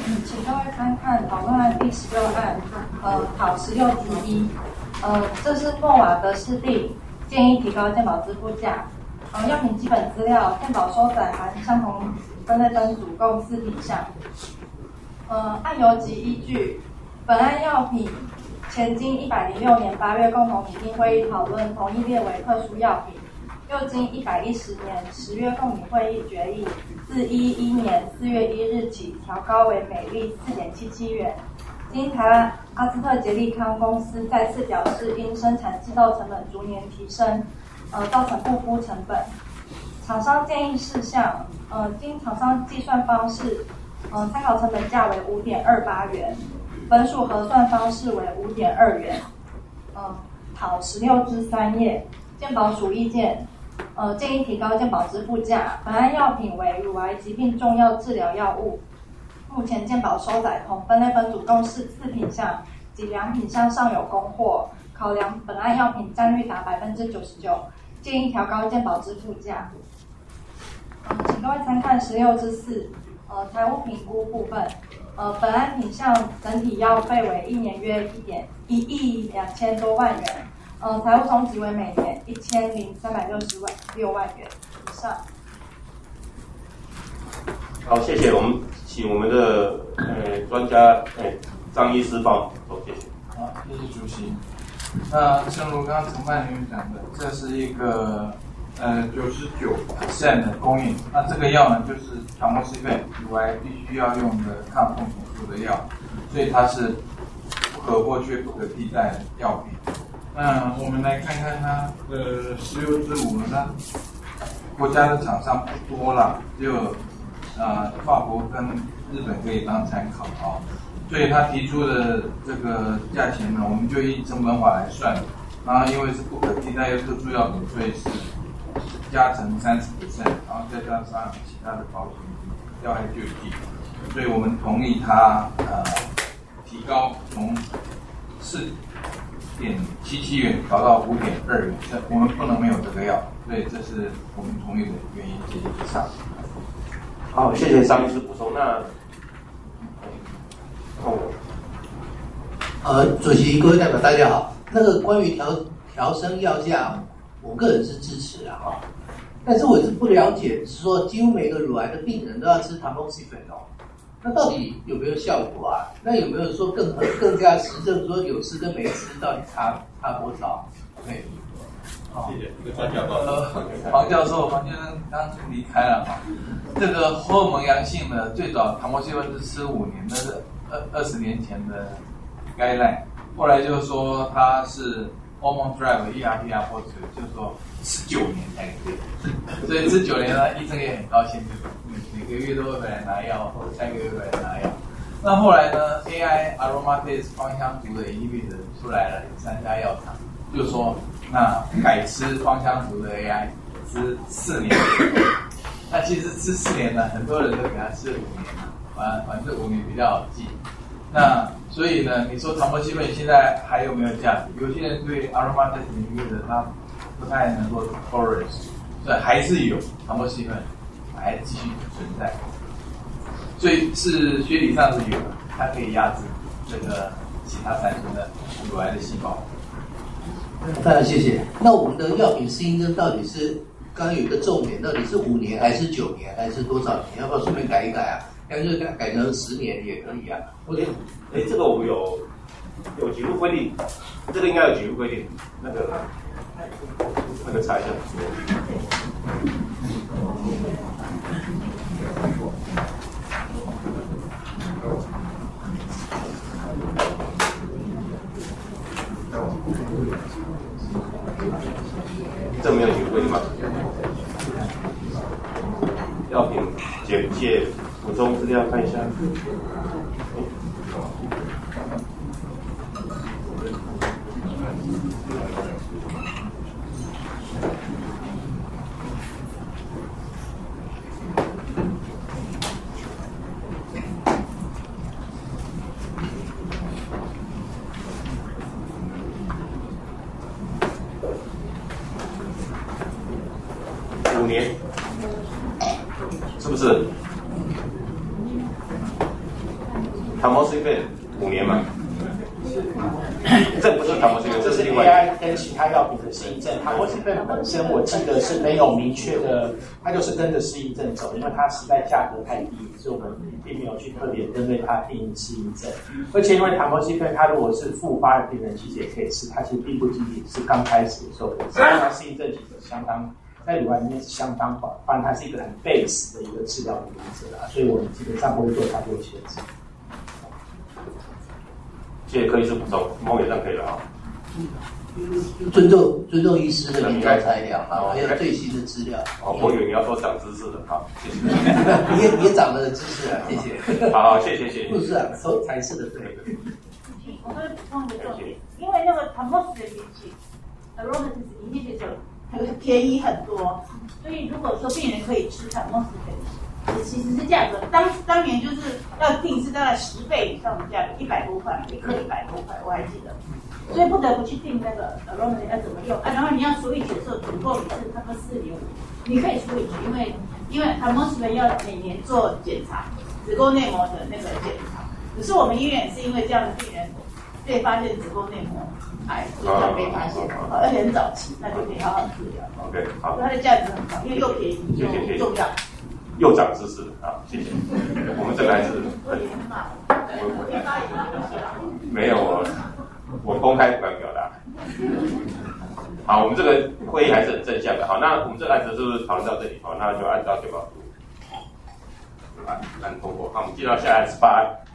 请各位参看讨论案第16案，讨16.1，这是诺瓦德士地建议提高健保支付价。药品基本资料，健保收载含相同分类分组共4品项。案由及依据，本案药品前经106年8月共同拟定会议讨论，同意列为特殊药品。又经110年10月共拟会议决议，自2011年4月1日起调高为每粒4.77元。经台湾阿斯特捷利康公司再次表示，因生产制造成本逐年提升，造成不敷成本。厂商建议事项，经厂商计算方式，参考成本价为5.28元，本属核算方式为5.2元。讨16之3页，健保署意见。建议提高健保支付价。本案药品为乳癌疾病重要治疗药物，目前健保收载同分类分组共4品项及2品项尚有供货，考量本案药品占率达99%，建议调高健保支付价。请各位参看16之4，财务评估部分。本案品项整体药费为1年约1亿2千多万元。财务冲击为每年1036万元以上。 好，谢谢。我们请我们的专家张医师帮我谢谢。 好，谢谢主席。那正如刚刚承办人员讲的，这是一个99% 的供应。那这个药呢，就是塔莫西费，乳癌必须要用的抗风毒素的药，所以它是不可或缺、不可替代的药品。那我们来看看它16之5呢，国家的厂商不多了，只有法国跟日本可以当参考啊，所以他提出的这个价钱呢，我们就以成本法来算，然后因为是不可替代又特殊药品，所以是加成30%，然后再加上其他的保险药害救济，所以我们同意他提高从4.77元调到5.2元，我们不能没有这个药，所以这是我们同意的原因。谢谢以上。 好，谢谢张医师补充。 主席、各位代表，大家好。那个关于调升药价，我个人是支持啊哈，但是我是不了解，是说几乎每个乳癌的病人都要吃tamoxifen哦。那到底有没有效果啊？那有没有说更加实证，说有吃跟没吃到底差多少 ？OK， 好，谢谢。一个专家报告。黄教授刚离开了哈。这个荷尔蒙阳性的最早塔莫西芬是吃5年，那是20年前的guideline，后来就说它是 hormone drive ERT 或者就是说19年才可以，所以吃9年呢，医生也很高兴，就每个月都会回来拿药，或者3个月回来拿药。那后来呢 ，AI aromatase 芳香族的 inhibitor 出来了，有3家藥厂就说那改吃芳香族的 AI， 吃4年。那其实吃4年呢，很多人都给他吃5年了，反正5年比较好记。那所以呢，你说塔莫西芬现在还有没有价值？有些人对 aromatase inhibitor 他不太能够 tolerance， 所以还是有塔莫西芬还继续存在。所以是学理上是有的，它可以压制这个其他产生的乳癌的细胞。 非常谢谢。那我们的药品适应症到底是刚刚有一个重点，到底是5年还是9年还是多少年？要不要顺便改一改啊？要是改成10年也可以啊。 这个我们有几部规定，这个应该有几部规定，那个查一下。这没有几个规定吗？药品简介补充资料看一下。5年，是不是？ tamoxifen 5年嘛？这不是tamoxifen， 这是另外 AI 跟其他药品的适应症。tamoxifen 本身我记得是没有明确的，它就是跟着适应症走，因为它实在价格太低，所以我们并没有去特别针对它定义适应症。而且因为tamoxifen它如果是复发的病人，其实也可以吃，它其实并不仅仅是刚开始的时候可以吃，它适应症其实相当。在乳癌里面是相当广泛，它是一个很 base 的一个治疗的原则啦，所以我们基本上不会做太多限制。 谢谢柯医师补充，某也这样可以了啊。 尊重医师的研究材料啊，还有最新的资料。 哦，我以为你要说长知识的，好，谢谢。 你也长了知识啊，谢谢。 好，谢谢。 不是啊，说才是的，对。 我会补充一个重点，因为那个 tamoxifen 比起 aromatase inhibitor 它便宜很多，所以如果说病人可以吃 tamoxifen，其实是价格当年就是要定是大概10倍以上的价格，100多块，一颗100多块，我还记得，所以不得不去定那个 aromatase 要怎么用啊，然后你要处理的时候总共是差不多4年5年，你可以处理因为 tamoxifen 要每年做检查，子宫内膜的那个检查，可是我们医院是因为这样的病人被发现子宫内膜癌，所以才被发现，而且很早期，那就可以好好治疗。 OK， 好， 它的价值很高，因为又便宜又重要。 又长知识啊，谢谢。我们这个还是没有我公开不敢表达。好，我们这个会议还是很正向的。好，那我们这个案子是不是讨论到这里？好，那就按照健保图按通过。好，我们进到下案18案。